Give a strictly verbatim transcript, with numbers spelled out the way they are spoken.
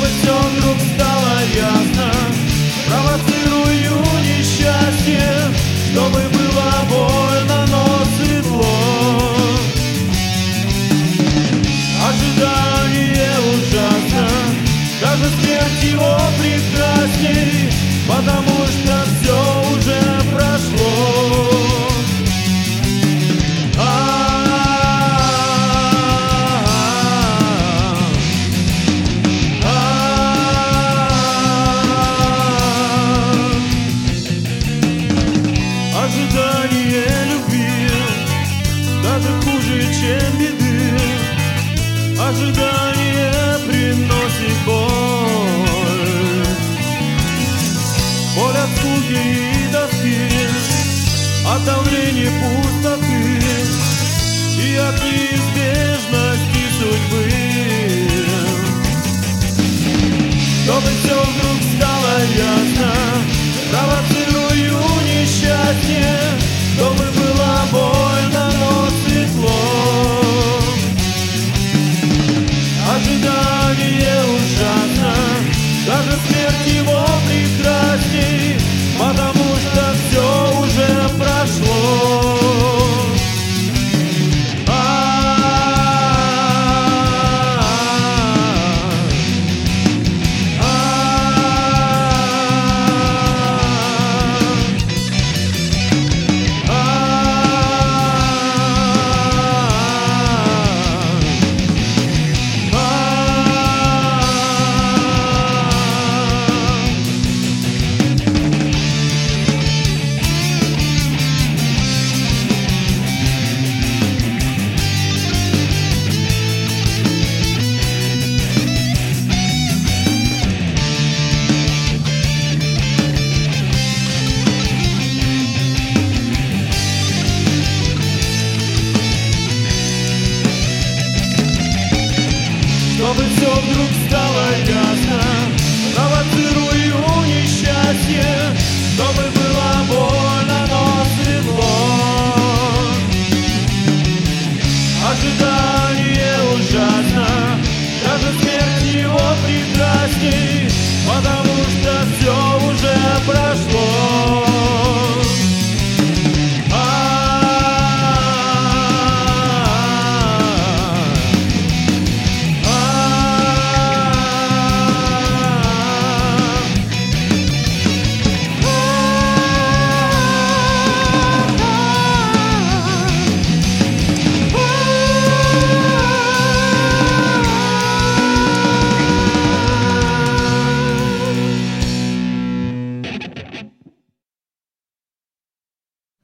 Чтобы все вдруг стало ясно, провоцирую несчастье, чтобы было больно, но светло. Ожидание ужасно, даже смерть его прекрасней, потому что все уже прошло. Ожидание любви даже хуже, чем беды. Ожидание приносит боль, боль от скуки и тоски, от давления пустоты и от неизбежности судьбы. Чтобы все вдруг стало ясно, провоцирую несчастье, чтобы было больно, но светло. Ожидание ужасно, даже смерть его прекрасней, потому что все уже прошло. Чтобы все вдруг стало ясно,